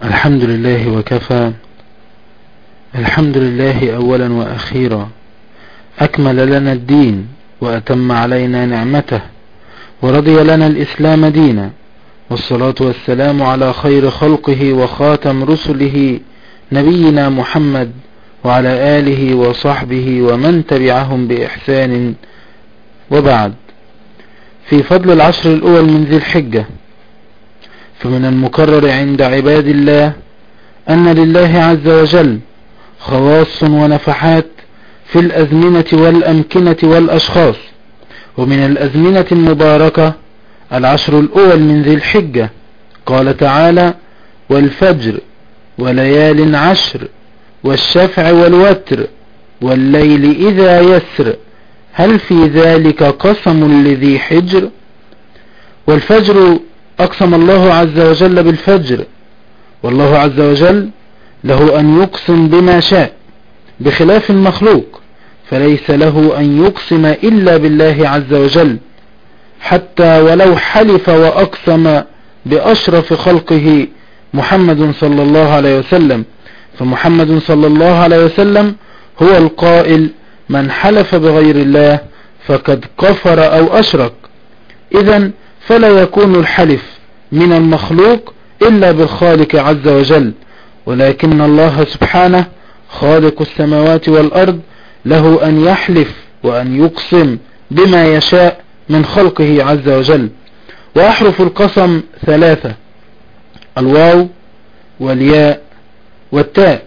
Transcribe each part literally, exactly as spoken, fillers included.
الحمد لله وكفى. الحمد لله أولا وأخيرا، أكمل لنا الدين وأتم علينا نعمته ورضي لنا الإسلام دينا، والصلاة والسلام على خير خلقه وخاتم رسله نبينا محمد وعلى آله وصحبه ومن تبعهم بإحسان. وبعد، في فضل العشر الأول من ذي الحجة، فمن المكرر عند عباد الله أن لله عز وجل خواص ونفحات في الأزمنة والأمكنة والأشخاص. ومن الأزمنة المباركة العشر الأول من ذي الحجة، قال تعالى: والفجر وليال عشر والشفع والوتر والليل إذا يسر هل في ذلك قسم لذي حجر. والفجر أقسم الله عز وجل بالفجر، والله عز وجل له أن يقسم بما شاء، بخلاف المخلوق فليس له أن يقسم إلا بالله عز وجل، حتى ولو حلف وأقسم بأشرف خلقه محمد صلى الله عليه وسلم، فمحمد صلى الله عليه وسلم هو القائل: من حلف بغير الله فقد كفر أو أشرك. إذن فلا يكون الحلف من المخلوق إلا بالخالق عز وجل، ولكن الله سبحانه خالق السماوات والأرض له أن يحلف وأن يقسم بما يشاء من خلقه عز وجل. وأحرف القسم ثلاثة: الواو والياء والتاء.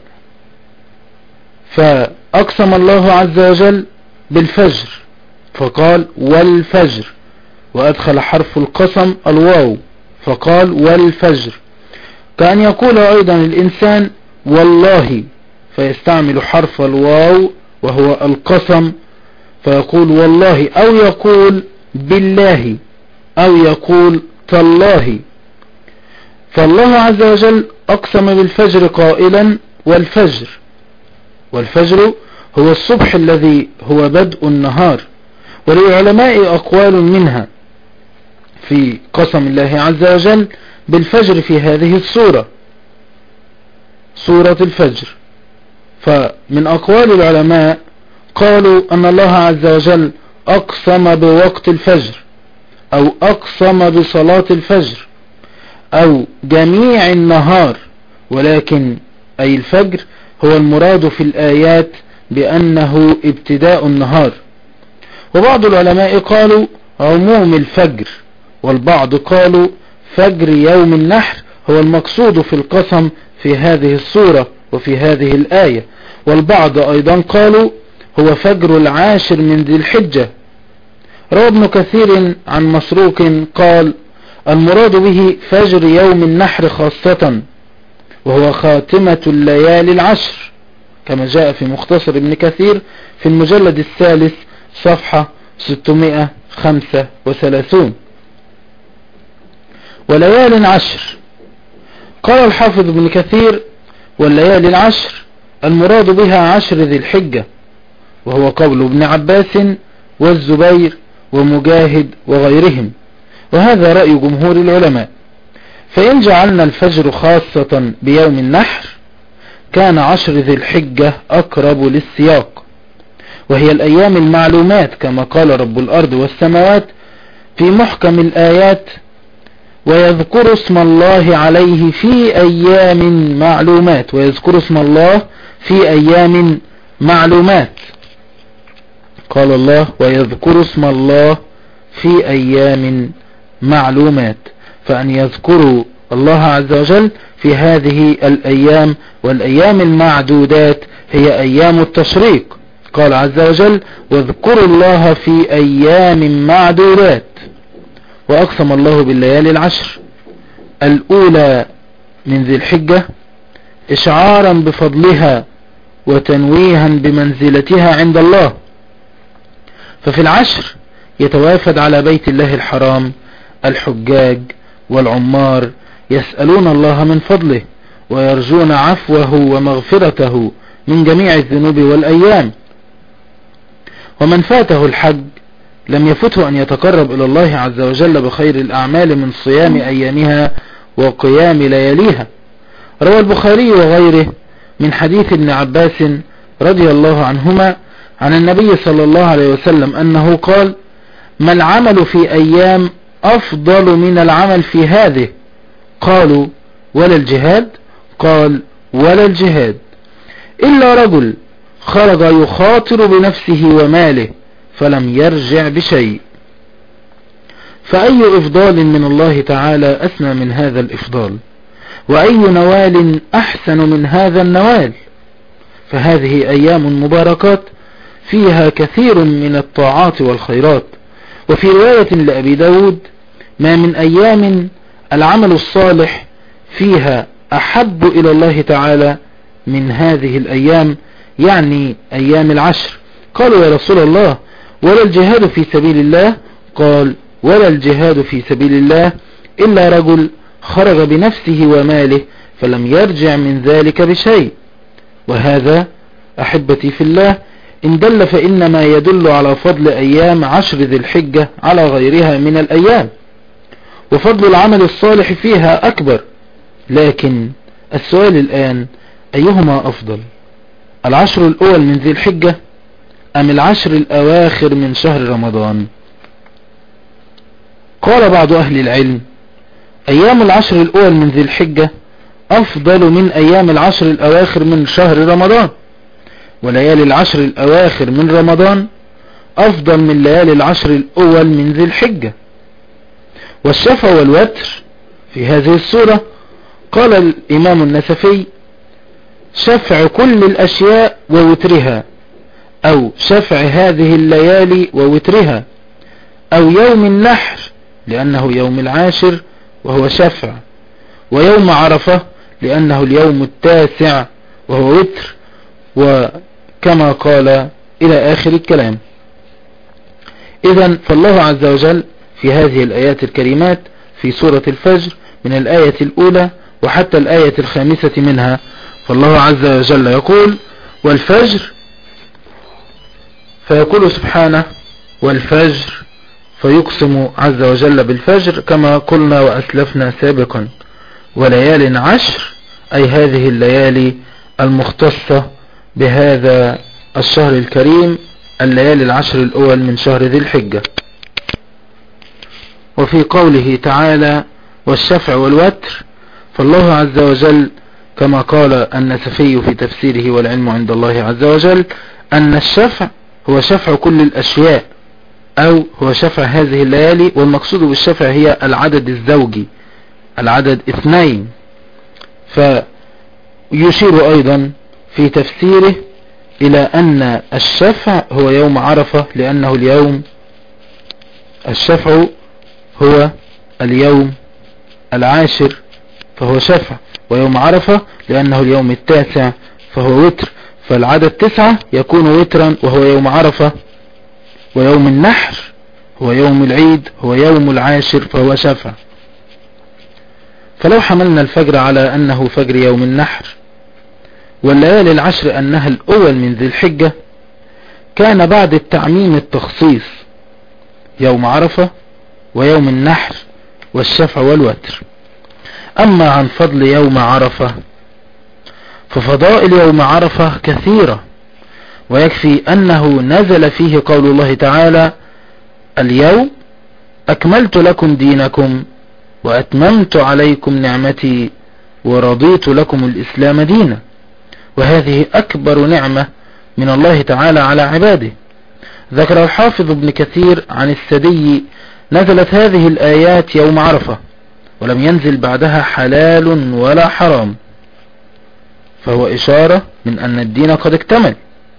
فأقسم الله عز وجل بالفجر فقال: والفجر، وأدخل حرف القسم الواو فقال: والفجر. كأن يقول أيضا الإنسان: والله، فيستعمل حرف الواو وهو القسم فيقول والله، أو يقول بالله، أو يقول تالله. فالله عز وجل أقسم بالفجر قائلا: والفجر. والفجر هو الصبح الذي هو بدء النهار. وللعلماء أقوال منها في قسم الله عز وجل بالفجر في هذه السورة، سورة الفجر. فمن أقوال العلماء قالوا أن الله عز وجل أقسم بوقت الفجر، أو أقسم بصلاة الفجر، أو جميع النهار، ولكن أي الفجر هو المراد في الآيات بأنه ابتداء النهار. وبعض العلماء قالوا عموم الفجر، والبعض قالوا فجر يوم النحر هو المقصود في القسم في هذه السورة وفي هذه الآية. والبعض أيضا قالوا هو فجر العاشر من ذي الحجة. روى ابن كثير عن مسروق قال: المراد به فجر يوم النحر خاصة، وهو خاتمة الليالي العشر، كما جاء في مختصر ابن كثير في المجلد الثالث صفحة ستمائة وخمسة وثلاثين. وليال عشر، قال الحافظ ابن كثير: والليالي العشر المراد بها عشر ذي الحجة، وهو قول ابن عباس والزبير ومجاهد وغيرهم، وهذا رأي جمهور العلماء. فإن جعلنا الفجر خاصة بيوم النحر كان عشر ذي الحجة أقرب للسياق، وهي الأيام المعلومات، كما قال رب الأرض والسماوات في محكم الآيات: ويذكر اسم الله عليه في أيام معلومات. ويذكر اسم الله في أيام معلومات، قال الله: ويذكر اسم الله في أيام معلومات. فأن يذكروا الله عز وجل في هذه الأيام، والأيام المعدودات هي أيام التشريق. قال عز وجل: واذكروا الله في أيام معدودات. وأقسم الله بالليالي العشر الأولى من ذي الحجة إشعارا بفضلها وتنويها بمنزلتها عند الله. ففي العشر يتوافد على بيت الله الحرام الحجاج والعمار يسألون الله من فضله ويرجون عفوه ومغفرته من جميع الذنوب والأيام. ومن فاته الحج لم يفته أن يتقرب إلى الله عز وجل بخير الأعمال من صيام أيامها وقيام لياليها. روى البخاري وغيره من حديث ابن عباس رضي الله عنهما عن النبي صلى الله عليه وسلم أنه قال: ما العمل في أيام أفضل من العمل في هذه؟ قالوا: ولا الجهاد؟ قال: ولا الجهاد، إلا رجل خرج يخاطر بنفسه وماله فلم يرجع بشيء. فأي إفضال من الله تعالى أسنى من هذا الإفضال؟ وأي نوال أحسن من هذا النوال؟ فهذه أيام مباركات فيها كثير من الطاعات والخيرات. وفي رواية لأبي داود: ما من أيام العمل الصالح فيها أحب إلى الله تعالى من هذه الأيام، يعني أيام العشر. قالوا: يا رسول الله، ولا الجهاد في سبيل الله؟ قال: ولا الجهاد في سبيل الله إلا رجل خرج بنفسه وماله فلم يرجع من ذلك بشيء. وهذا أحبتي في الله إن دل فإنما يدل على فضل أيام عشر ذي الحجة على غيرها من الأيام، وفضل العمل الصالح فيها أكبر. لكن السؤال الآن: أيهما أفضل، العشر الأول من ذي الحجة أم العشر الأواخر من شهر رمضان؟ قال بعض أهل العلم: أيام العشر الأول من ذي الحجة أفضل من أيام العشر الأواخر من شهر رمضان، وليالي العشر الأواخر من رمضان أفضل من ليالي العشر الأول من ذي الحجة. والشفع والوتر في هذه السورة قال الإمام النسفي: شفع كل الأشياء ووترها، أو شفع هذه الليالي ووترها، أو يوم النحر لأنه يوم العاشر وهو شفع، ويوم عرفة لأنه اليوم التاسع وهو وتر، وكما قال إلى آخر الكلام. إذن فالله عز وجل في هذه الآيات الكريمات في سورة الفجر من الآية الأولى وحتى الآية الخامسة منها، فالله عز وجل يقول: والفجر، فيقول سبحانه: والفجر، فيقسم عز وجل بالفجر كما قلنا وأسلفنا سابقا. وليال عشر، أي هذه الليالي المختصة بهذا الشهر الكريم، الليالي العشر الأول من شهر ذي الحجة. وفي قوله تعالى: والشفع والوتر، فالله عز وجل كما قال النسفي في تفسيره والعلم عند الله عز وجل أن الشفع هو شفع كل الأشياء، أو هو شفع هذه الليالي، والمقصود بالشفع هي العدد الزوجي، العدد اثنين. فيشير أيضا في تفسيره إلى أن الشفع هو يوم عرفة لأنه اليوم، الشفع هو اليوم العاشر فهو شفع، ويوم عرفة لأنه اليوم التاسع فهو وتر، فالعدد تسعة يكون وترا وهو يوم عرفة، ويوم النحر هو يوم العيد هو يوم العاشر فهو شفع. فلو حملنا الفجر على أنه فجر يوم النحر، والليالي العشر أنها الأول من ذي الحجة، كان بعد التعميم التخصيص يوم عرفة ويوم النحر والشفع والوتر. أما عن فضل يوم عرفة ففضائل يوم عرفة كثيرة، ويكفي أنه نزل فيه قول الله تعالى: اليوم أكملت لكم دينكم وأتممت عليكم نعمتي ورضيت لكم الإسلام دينا. وهذه أكبر نعمة من الله تعالى على عباده. ذكر الحافظ ابن كثير عن السدي: نزلت هذه الآيات يوم عرفة ولم ينزل بعدها حلال ولا حرام، فهو إشارة من أن الدين قد اكتمل.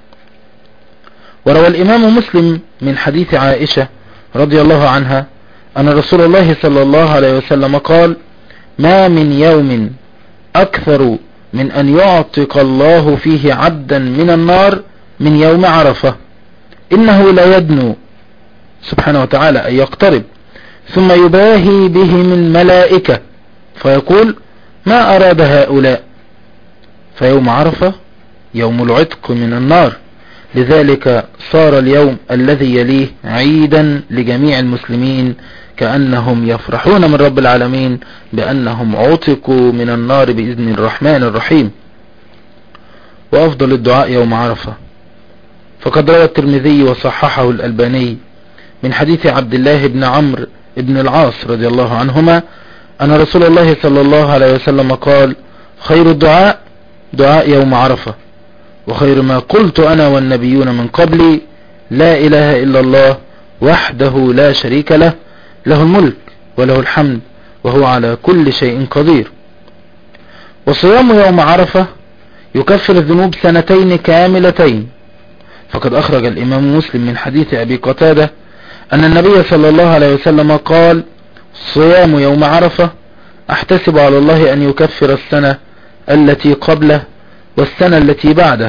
وروى الإمام مسلم من حديث عائشة رضي الله عنها أن رسول الله صلى الله عليه وسلم قال: ما من يوم أكثر من أن يعتق الله فيه عبدا من النار من يوم عرفة، إنه لا يدنو سبحانه وتعالى أن يقترب، ثم يباهي بهم الملائكة فيقول: ما أراد هؤلاء؟ فيوم عرفة يوم العتق من النار، لذلك صار اليوم الذي يليه عيدا لجميع المسلمين كأنهم يفرحون من رب العالمين بأنهم عتقوا من النار بإذن الرحمن الرحيم. وأفضل الدعاء يوم عرفة، فقد روى الترمذي وصححه الألباني من حديث عبد الله بن عمرو بن العاص رضي الله عنهما أن رسول الله صلى الله عليه وسلم قال: خير الدعاء دعاء يوم عرفة، وخير ما قلت أنا والنبيون من قبلي لا إله إلا الله وحده لا شريك له، له الملك وله الحمد وهو على كل شيء قدير. وصيام يوم عرفة يكفر الذنوب سنتين كاملتين، فقد أخرج الإمام مسلم من حديث أبي قتادة أن النبي صلى الله عليه وسلم قال: صيام يوم عرفة أحتسب على الله أن يكفر السنة التي قبله والسنة التي بعده.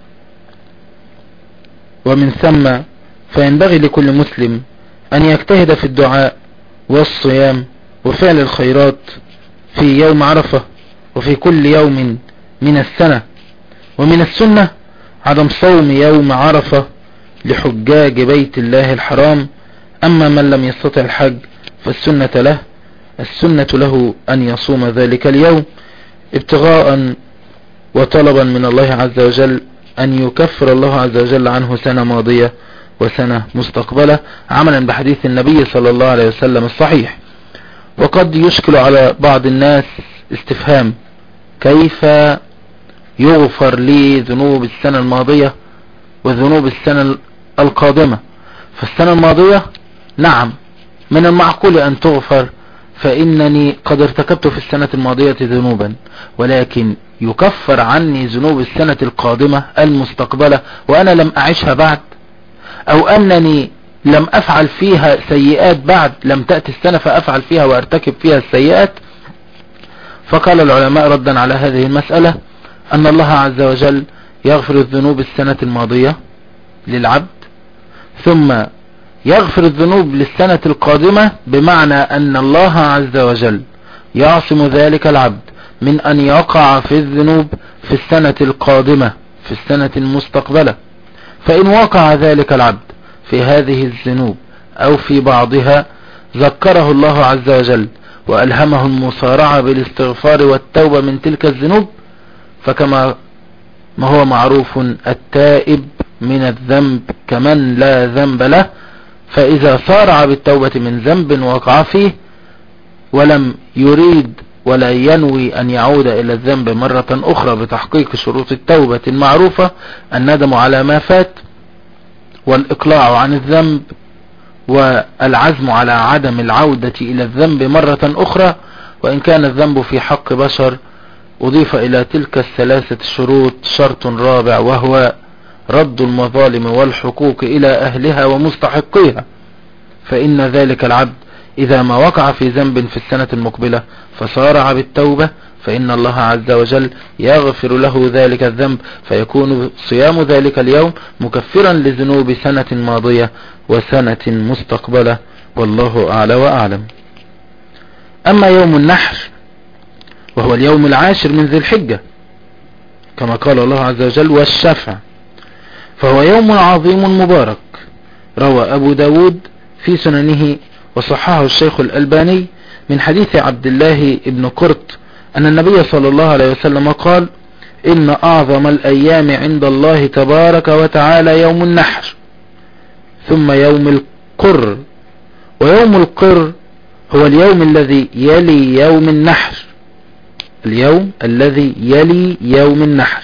ومن ثم فينبغي لكل مسلم أن يجتهد في الدعاء والصيام وفعل الخيرات في يوم عرفة وفي كل يوم من السنة. ومن السنة عدم صوم يوم عرفة لحجاج بيت الله الحرام، أما من لم يستطع الحج فالسنة له السنة له أن يصوم ذلك اليوم ابتغاء وطلبا من الله عز وجل أن يكفر الله عز وجل عنه سنة ماضية وسنة مستقبلة، عملا بحديث النبي صلى الله عليه وسلم الصحيح. وقد يشكل على بعض الناس استفهام: كيف يغفر لي ذنوب السنة الماضية وذنوب السنة القادمة؟ فالسنة الماضية نعم من المعقول أن تغفر، فإنني قد ارتكبت في السنة الماضية ذنوبا، ولكن يكفر عني ذنوب السنة القادمة المستقبلة وأنا لم أعيشها بعد، أو أنني لم أفعل فيها سيئات بعد، لم تأتي السنة فأفعل فيها وأرتكب فيها السيئات. فقال العلماء ردا على هذه المسألة أن الله عز وجل يغفر الذنوب السنة الماضية للعبد، ثم يغفر الذنوب للسنة القادمة، بمعنى أن الله عز وجل يعصم ذلك العبد من أن يقع في الذنوب في السنة القادمة في السنة المستقبلة. فإن وقع ذلك العبد في هذه الذنوب أو في بعضها ذكره الله عز وجل وألهمه المصارعة بالاستغفار والتوبة من تلك الذنوب، فكما ما هو معروف التائب من الذنب كمن لا ذنب له، فإذا صارع بالتوبة من ذنب وقع فيه ولم يريد ولا ينوي أن يعود إلى الذنب مرة أخرى بتحقيق شروط التوبة المعروفة: الندم على ما فات، والإقلاع عن الذنب، والعزم على عدم العودة إلى الذنب مرة أخرى، وإن كان الذنب في حق بشر أضيف إلى تلك الثلاثة الشروط شرط رابع، وهو رد المظالم والحقوق إلى أهلها ومستحقيها. فإن ذلك العبد إذا ما وقع في ذنب في السنة المقبلة فصارع بالتوبة، فإن الله عز وجل يغفر له ذلك الذنب، فيكون صيام ذلك اليوم مكفرا لذنوب سنة ماضية وسنة مستقبلة، والله أعلى وأعلم. أما يوم النحر وهو اليوم العاشر من ذي الحجة كما قال الله عز وجل: والشفع، فهو يوم عظيم مبارك. روى أبو داود في سننه وصححه الشيخ الألباني من حديث عبد الله بن قرط أن النبي صلى الله عليه وسلم قال: إن أعظم الأيام عند الله تبارك وتعالى يوم النحر، ثم يوم القر، ويوم القر هو اليوم الذي يلي يوم النحر اليوم الذي يلي يوم النحر.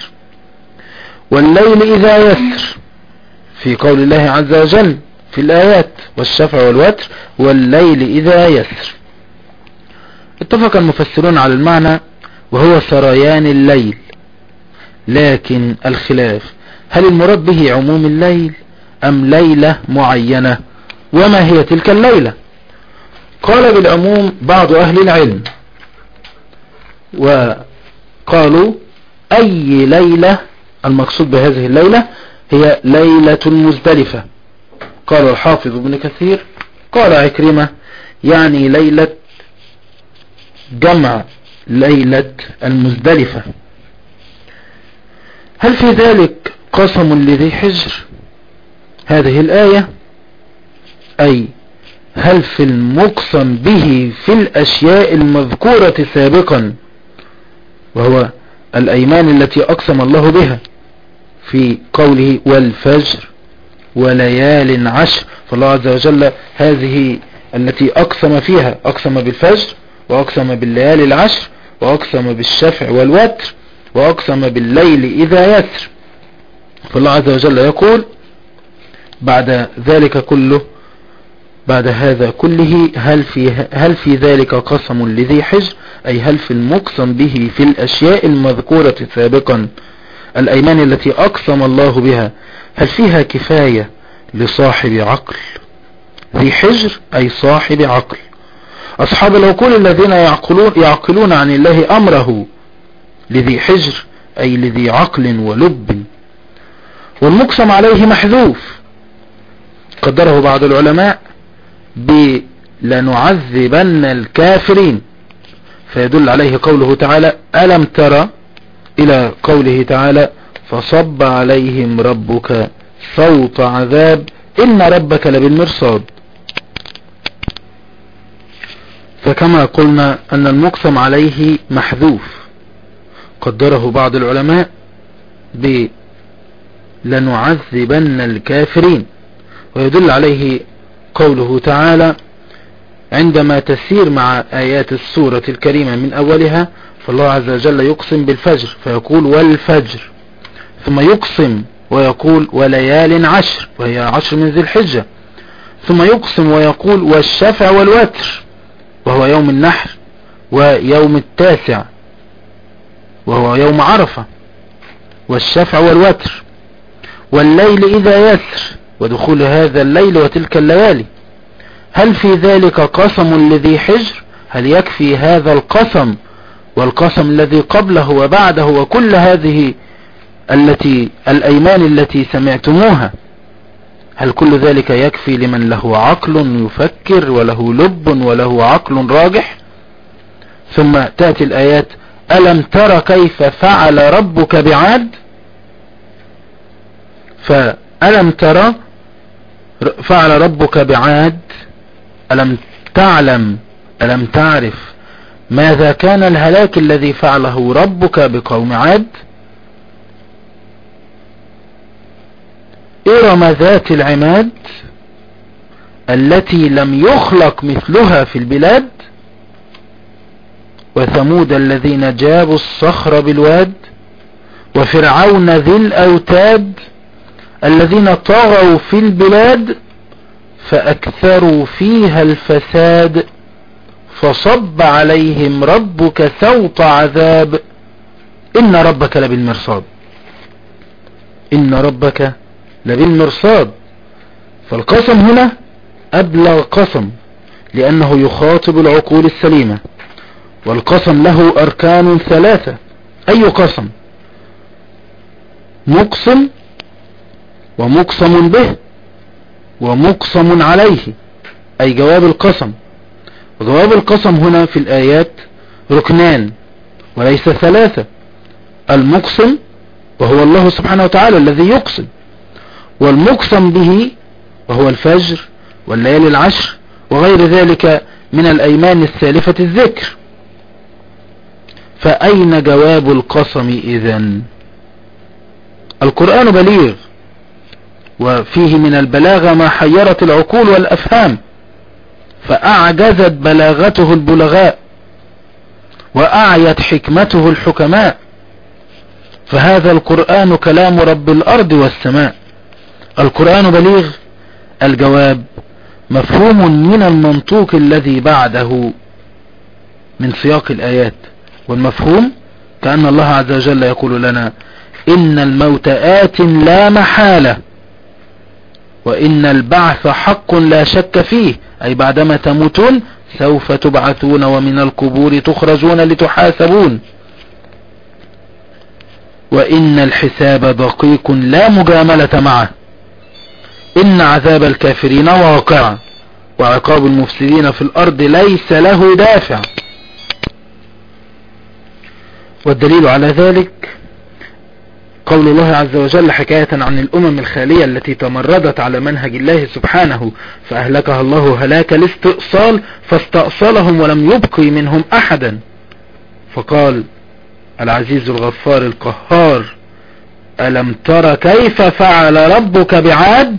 والليل إذا يسر، في قول الله عز وجل في الآيات: والشفع والوتر والليل إذا يسر. اتفق المفسرون على المعنى وهو سريان الليل، لكن الخلاف هل المراد به عموم الليل أم ليلة معينة، وما هي تلك الليلة؟ قال بالعموم بعض أهل العلم، وقالوا أي ليلة المقصود بهذه الليلة هي ليلة المزدلفة. قال الحافظ ابن كثير قال عكرمة يعني ليلة جمع ليلة المزدلفة. هل في ذلك قسم لذي حجر؟ هذه الآية أي هل في المقسم به في الأشياء المذكورة سابقا، وهو الأيمان التي أقسم الله بها في قوله والفجر وليال عشر، فالله عز وجل هذه التي أقسم فيها، أقسم بالفجر وأقسم بالليالي العشر وأقسم بالشفع والوتر وأقسم بالليل إذا يسر. فالله عز وجل يقول بعد ذلك كله، بعد هذا كله، هل في, هل في ذلك قسم لذي حجر، أي هل في المقسم به في الأشياء المذكورة سابقا الأيمان التي أقسم الله بها، هل فيها كفاية لصاحب عقل؟ ذي حجر أي صاحب عقل. أصحاب العقول الذين يعقلون, يعقلون عن الله أمره لذي حجر أي لذي عقل ولب. والمقسم عليه محذوف، قدره بعض العلماء بلنعذبن الكافرين، فيدل عليه قوله تعالى ألم ترى إلى قوله تعالى فصب عليهم ربك صوت عذاب إن ربك لبالمرصاد. فكما قلنا أن المقسم عليه محذوف، قدره بعض العلماء بلنعذبن الكافرين، ويدل عليه قوله تعالى عندما تسير مع آيات السورة الكريمة من أولها، فالله عز وجل يقسم بالفجر فيقول والفجر، ثم يقسم ويقول وليال عشر وهي عشر من ذي الحجة، ثم يقسم ويقول والشفع والوتر وهو يوم النحر ويوم التاسع وهو يوم عرفة، والشفع والوتر والليل إذا يسر ودخول هذا الليل وتلك الليالي. هل في ذلك قسم لذي حجر؟ هل يكفي هذا القسم والقسم الذي قبله وبعده وكل هذه التي الأيمان التي سمعتموها، هل كل ذلك يكفي لمن له عقل يفكر وله لب وله عقل راجح؟ ثم تأتي الآيات ألم تر كيف فعل ربك بعاد، فألم تر فعل ربك بعاد، ألم تعلم ألم تعرف ماذا كان الهلاك الذي فعله ربك بقوم عاد. إرم ذات العماد التي لم يخلق مثلها في البلاد، وثمود الذين جابوا الصخر بالواد، وفرعون ذي الأوتاد الذين طغوا في البلاد فأكثروا فيها الفساد فصب عليهم ربك سوط عذاب إن ربك لبالمرصاد. إن ربك لبالمرصاد. فالقسم هنا أبلغ قسم لأنه يخاطب العقول السليمة، والقسم له أركان ثلاثة. أي قسم؟ مقسم ومقسم به ومقسم عليه، أي جواب القسم. وجواب القسم هنا في الآيات ركنان وليس ثلاثة: المقسم وهو الله سبحانه وتعالى الذي يقسم، والمقسم به وهو الفجر والليالي العشر وغير ذلك من الأيمان السالفة الذكر. فأين جواب القسم إذن؟ القرآن بليغ وفيه من البلاغة ما حيرت العقول والأفهام، فأعجزت بلاغته البلغاء وأعيت حكمته الحكماء، فهذا القرآن كلام رب الأرض والسماء. القرآن بليغ، الجواب مفهوم من المنطوق الذي بعده من سياق الآيات، والمفهوم كأن الله عز وجل يقول لنا إن الموت آت لا محالة، وإن البعث حق لا شك فيه، أي بعدما تموتون سوف تبعثون ومن القبور تخرجون لتحاسبون، وإن الحساب دقيق لا مجاملة معه، إن عذاب الكافرين واقع، وعقاب المفسدين في الأرض ليس له دافع. والدليل على ذلك قول الله عز وجل حكاية عن الأمم الخالية التي تمردت على منهج الله سبحانه فأهلكها الله هلاك الاستئصال فاستأصلهم ولم يبقي منهم أحدا. فقال العزيز الغفار القهار ألم تر كيف فعل ربك بعاد.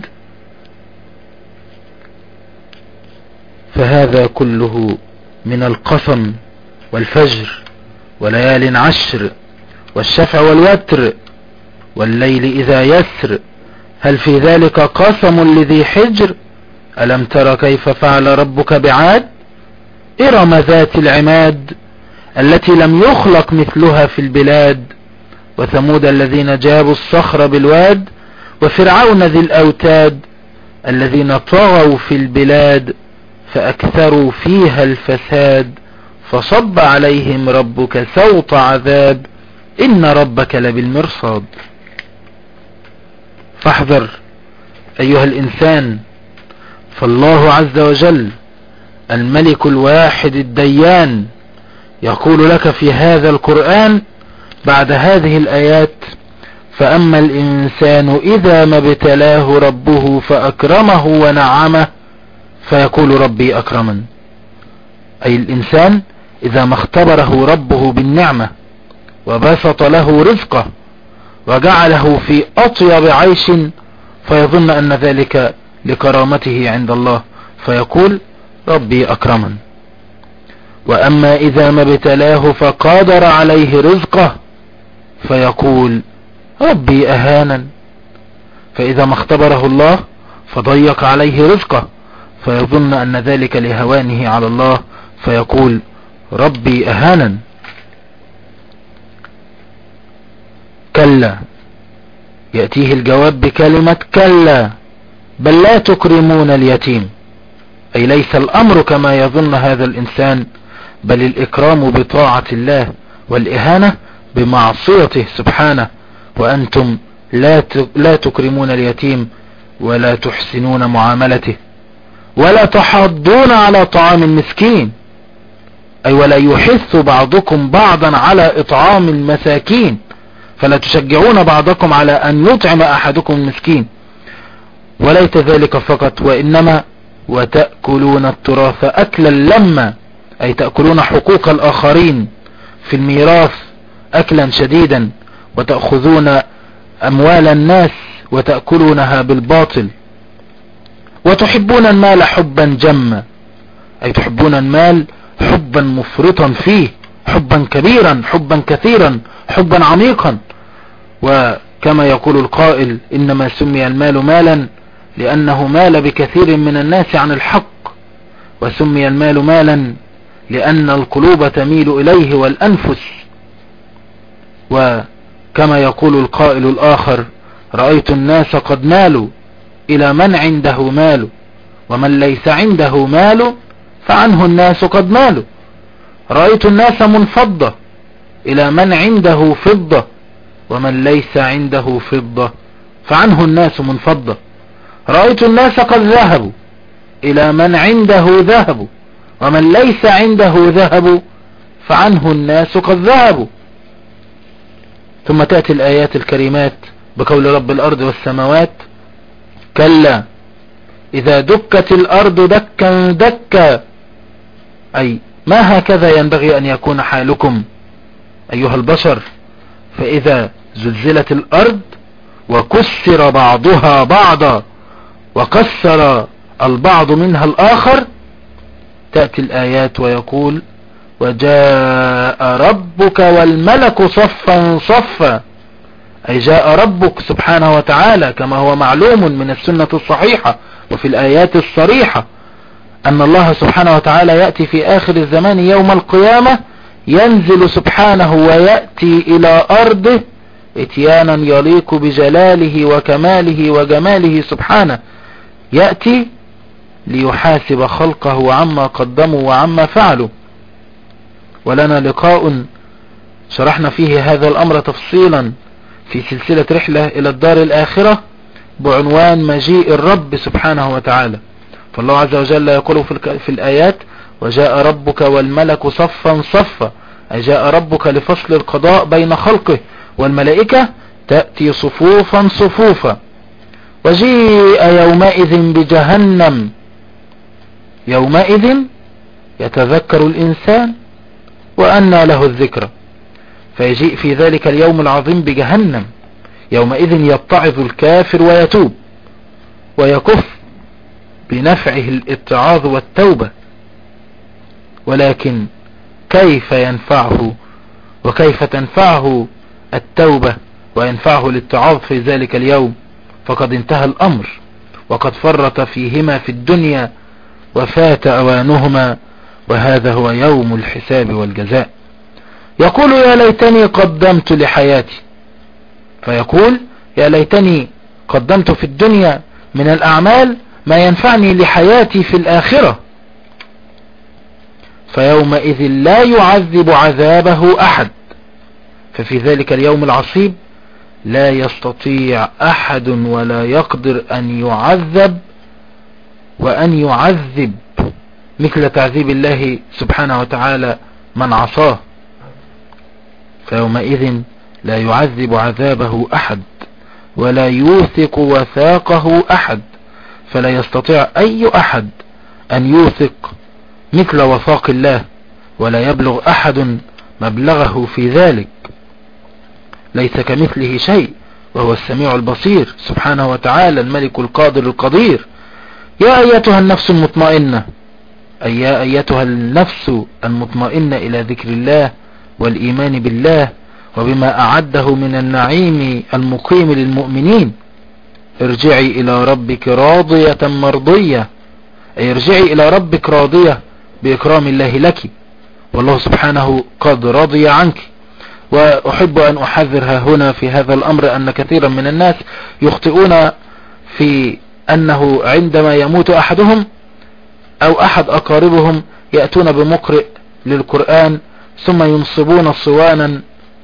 فهذا كله من القسم والفجر وليال عشر والشفع والوتر والليل إذا يسر هل في ذلك قسم لذي حجر. ألم تر كيف فعل ربك بعاد إرم ذات العماد التي لم يخلق مثلها في البلاد وثمود الذين جابوا الصخر بالواد وفرعون ذي الأوتاد الذين طغوا في البلاد فأكثروا فيها الفساد فصب عليهم ربك سوط عذاب إن ربك لبالمرصاد. فاحذر أيها الإنسان، فالله عز وجل الملك الواحد الديان يقول لك في هذا القرآن بعد هذه الآيات فأما الإنسان إذا ما ابتلاه ربه فأكرمه ونعمه فيقول ربي أكرمن. أي الإنسان إذا ما اختبره ربه بالنعمة وبسط له رزقه وجعله في أطيب عيش فيظن أن ذلك لكرامته عند الله فيقول ربي أكرمن. وأما إذا ما ابتلاه فقادر عليه رزقه فيقول ربي أهانن. فإذا ما اختبره الله فضيق عليه رزقه فيظن أن ذلك لهوانه على الله فيقول ربي أهانن. كلا يأتيه الجواب بكلمة كلا بل لا تكرمون اليتيم. أي ليس الأمر كما يظن هذا الإنسان بل الإكرام بطاعة الله والإهانة بمعصيته سبحانه. وأنتم لا لا تكرمون اليتيم ولا تحسنون معاملته ولا تحضون على طعام المسكين. أي ولا يحث بعضكم بعضا على إطعام المساكين فلا تشجعون بعضكم على أن يطعم أحدكم المسكين. وليت ذلك فقط وإنما وتأكلون التراث أكلا لما. أي تأكلون حقوق الآخرين في الميراث أكلا شديدا وتأخذون أموال الناس وتأكلونها بالباطل وتحبون المال حبا جما. أي تحبون المال حبا مفرطا فيه حبا كبيرا حبا كثيرا حبا عميقا. وكما يقول القائل إنما سمي المال مالا لأنه مال بكثير من الناس عن الحق وسمي المال مالا لأن القلوب تميل إليه والأنفس. وكما يقول القائل الآخر رأيت الناس قد مالوا إلى من عنده مال ومن ليس عنده مال فعنه الناس قد مالوا. رأيت الناس منفضة إلى من عنده فضة ومن ليس عنده فضة فعنه الناس منفضة. رأيت الناس قد ذهبوا إلى من عنده ذهب ومن ليس عنده ذهب فعنه الناس قد ذهبوا. ثم تأتي الآيات الكريمات بقول رب الأرض والسماوات كلا إذا دكت الأرض دكا دكا. أي ما هكذا ينبغي أن يكون حالكم أيها البشر. فإذا زلزلت الأرض وكسر بعضها بعضا وكسر البعض منها الآخر تأتي الآيات ويقول وجاء ربك والملك صفا صفا. أي جاء ربك سبحانه وتعالى كما هو معلوم من السنة الصحيحة وفي الآيات الصريحة أن الله سبحانه وتعالى يأتي في آخر الزمان يوم القيامة ينزل سبحانه ويأتي إلى أرضه اتيانا يليق بجلاله وكماله وجماله سبحانه. يأتي ليحاسب خلقه عما قدموا وعما فعلوا. ولنا لقاء شرحنا فيه هذا الأمر تفصيلا في سلسلة رحلة إلى الدار الآخرة بعنوان مجيء الرب سبحانه وتعالى. فالله عز وجل يقول في الآيات وجاء ربك والملك صفا صفا. أي جاء ربك لفصل القضاء بين خلقه والملائكة تأتي صفوفا صفوفا. وجيء يومئذ بجهنم، يومئذ يتذكر الإنسان وأنى له الذكرى، فيجيء في ذلك اليوم العظيم بجهنم. يومئذ يتعظ الكافر ويتوب ويكف بنفعه الاتعاظ والتوبة، ولكن كيف ينفعه وكيف تنفعه التوبة وينفعه الاتعاظ في ذلك اليوم؟ فقد انتهى الأمر، وقد فرط فيهما في الدنيا وفات أوانهما، وهذا هو يوم الحساب والجزاء. يقول يا ليتني قدمت لحياتي، فيقول يا ليتني قدمت في الدنيا من الأعمال ما ينفعني لحياتي في الآخرة، فيومئذ لا يعذب عذابه أحد. ففي ذلك اليوم العصيب لا يستطيع أحد ولا يقدر أن يعذب وأن يعذب مثل تعذيب الله سبحانه وتعالى من عصاه. فيومئذ لا يعذب عذابه أحد ولا يوثق وثاقه أحد، فلا يستطيع أي أحد أن يوثق مثل وثاق الله، ولا يبلغ أحد مبلغه في ذلك. ليس كمثله شيء وهو السميع البصير سبحانه وتعالى الملك القادر القدير. يا أيتها النفس المطمئنة، أي يا أيتها النفس المطمئنة إلى ذكر الله والإيمان بالله وبما أعده من النعيم المقيم للمؤمنين، ارجعي إلى ربك راضية مرضية، أي ارجعي إلى ربك راضية بإكرام الله لك، والله سبحانه قد رضي عنك. وأحب أن أحذر هنا في هذا الأمر أن كثيرا من الناس يخطئون في أنه عندما يموت أحدهم أو أحد أقاربهم يأتون بمقرئ للقرآن ثم ينصبون صوانا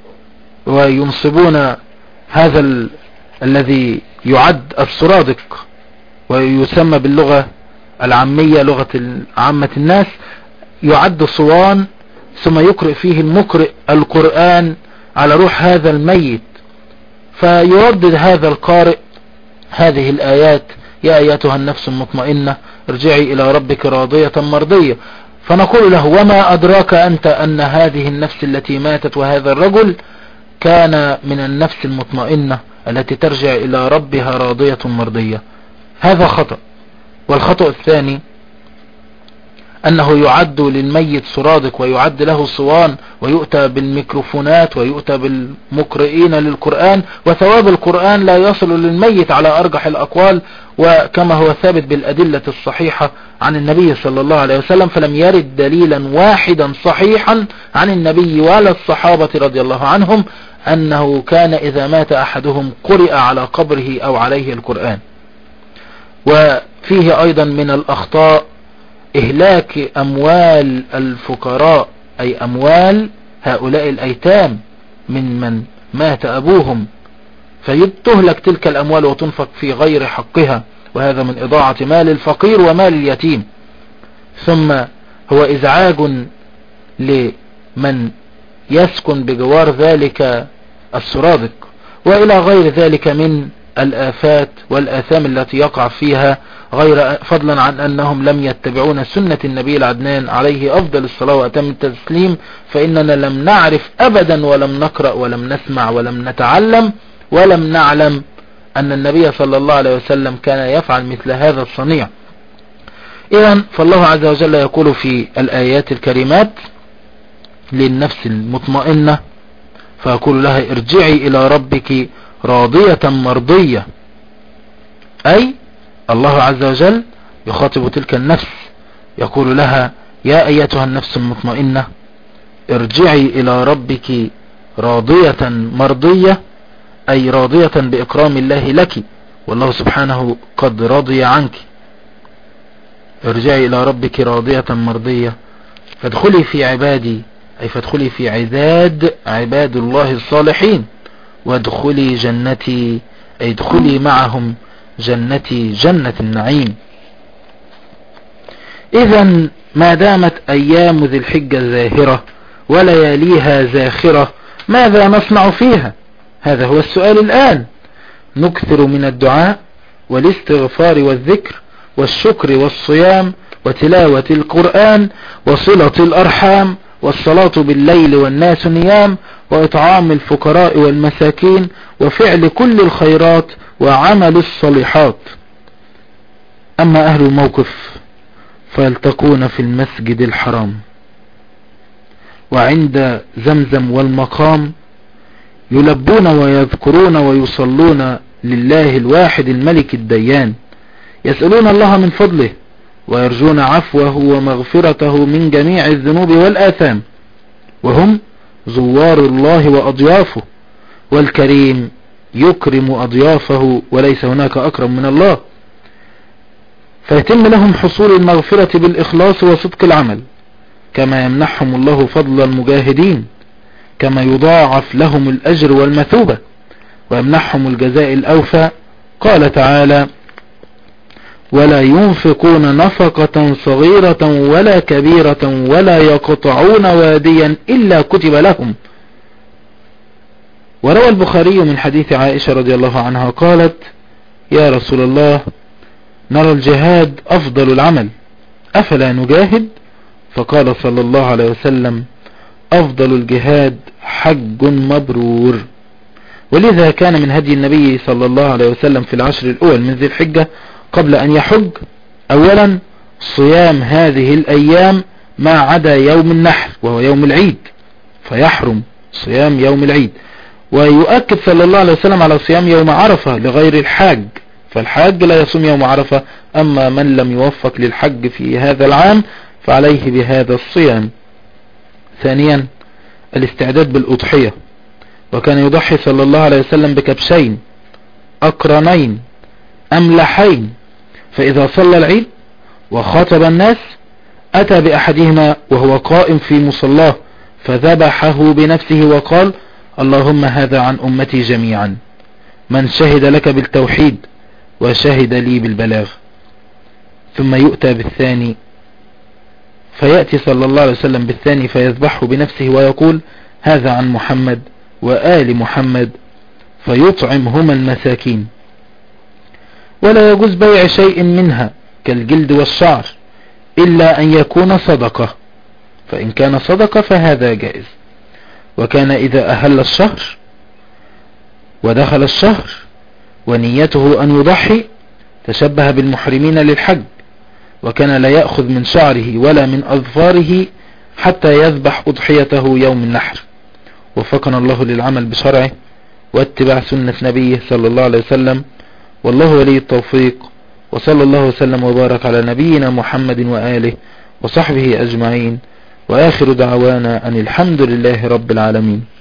وينصبون هذا ال... الذي يعد السرادق ويسمى باللغة العامية لغة عامة الناس، يعد صوان ثم يقرئ فيه المقرئ القرآن على روح هذا الميت، فيردد هذا القارئ هذه الآيات يا أيتها النفس المطمئنة ارجعي إلى ربك راضية مرضية. فنقول له وما أدراك أنت أن هذه النفس التي ماتت وهذا الرجل كان من النفس المطمئنة التي ترجع إلى ربها راضية مرضية؟ هذا خطأ. والخطأ الثاني أنه يعد للميت سرادق ويعد له صوان ويؤتى بالميكروفونات ويؤتى بالمقرئين للقرآن، وثواب القرآن لا يصل للميت على أرجح الأقوال، وكما هو ثابت بالأدلة الصحيحة عن النبي صلى الله عليه وسلم، فلم يرد دليلا واحدا صحيحا عن النبي ولا الصحابة رضي الله عنهم أنه كان إذا مات أحدهم قرئ على قبره أو عليه القرآن. وفيه أيضا من الأخطاء إهلاك أموال الفقراء، أي أموال هؤلاء الأيتام من من مات أبوهم، فتهلك تلك الأموال وتنفق في غير حقها، وهذا من إضاعة مال الفقير ومال اليتيم. ثم هو إزعاج لمن يسكن بجوار ذلك السرادق، وإلى غير ذلك من الآفات والآثام التي يقع فيها، غير فضلا عن أنهم لم يتبعون سنة النبي العدنان عليه أفضل الصلاة وأتم التسليم، فإننا لم نعرف أبدا ولم نقرأ ولم نسمع ولم نتعلم ولم نعلم أن النبي صلى الله عليه وسلم كان يفعل مثل هذا الصنيع. إذن فالله عز وجل يقول في الآيات الكريمات للنفس المطمئنة فيقول لها ارجعي إلى ربك راضية مرضية، أي الله عز وجل يخاطب تلك النفس يقول لها يا أيتها النفس المطمئنة ارجعي إلى ربك راضية مرضية، أي راضية بإكرام الله لك، والله سبحانه قد رضي عنك. ارجعي إلى ربك راضية مرضية، فادخلي في عبادي، أي فادخلي في عداد عباد الله الصالحين، وادخلي جنتي، أي ادخلي معهم جنتي جنة النعيم. إذن ما دامت أيام ذي الحجة زاهرة ولياليها زاخرة، ماذا نصنع فيها؟ هذا هو السؤال الآن. نكثر من الدعاء والاستغفار والذكر والشكر والصيام وتلاوة القرآن وصلة الأرحام والصلاة بالليل والناس نيام وإطعام الفقراء والمساكين وفعل كل الخيرات وعمل الصالحات. أما أهل الموقف فيلتقون في المسجد الحرام وعند زمزم والمقام يلبون ويذكرون ويصلون لله الواحد الملك الديان، يسألون الله من فضله ويرجون عفوه ومغفرته من جميع الذنوب والآثام، وهم زوار الله وأضيافه، والكريم يكرم أضيافه وليس هناك أكرم من الله، فيتم لهم حصول المغفرة بالإخلاص وصدق العمل، كما يمنحهم الله فضل المجاهدين، كما يضاعف لهم الأجر والمثوبة ويمنحهم الجزاء الأوفى. قال تعالى: ولا ينفقون نفقة صغيرة ولا كبيرة ولا يقطعون واديا إلا كتب لهم. وروى البخاري من حديث عائشة رضي الله عنها قالت: يا رسول الله، نرى الجهاد أفضل العمل، أفلا نجاهد؟ فقال صلى الله عليه وسلم: أفضل الجهاد حج مبرور. ولذا كان من هدي النبي صلى الله عليه وسلم في العشر الأول من ذي الحجة قبل أن يحج أولا صيام هذه الأيام ما عدا يوم النحر وهو يوم العيد، فيحرم صيام يوم العيد. ويؤكد صلى الله عليه وسلم على صيام يوم عرفة لغير الحاج، فالحاج لا يصوم يوم عرفة، أما من لم يوفق للحج في هذا العام فعليه بهذا الصيام. ثانيا الاستعداد بالأضحية، وكان يضحي صلى الله عليه وسلم بكبشين أقرنين أملحين، فإذا صلى العيد وخاطب الناس أتى بأحدهما وهو قائم في مصلاه فذبحه بنفسه وقال: اللهم هذا عن أمتي جميعا، من شهد لك بالتوحيد وشهد لي بالبلاغ. ثم يؤتى بالثاني، فيأتي صلى الله عليه وسلم بالثاني فيذبحه بنفسه ويقول: هذا عن محمد وآل محمد، فيطعمهما المساكين. ولا يجوز بيع شيء منها كالجلد والشعر إلا أن يكون صدقة، فإن كان صدقة فهذا جائز. وكان إذا أهل الشهر ودخل الشهر ونيته أن يضحي تشبه بالمحرمين للحج، وكان لا يأخذ من شعره ولا من أظفاره حتى يذبح أضحيته يوم النحر. وفقنا الله للعمل بشرعه واتباع سنة نبيه صلى الله عليه وسلم، والله ولي التوفيق. وصلى الله وسلم وبارك على نبينا محمد وآله وصحبه أجمعين، وآخر دعوانا أن الحمد لله رب العالمين.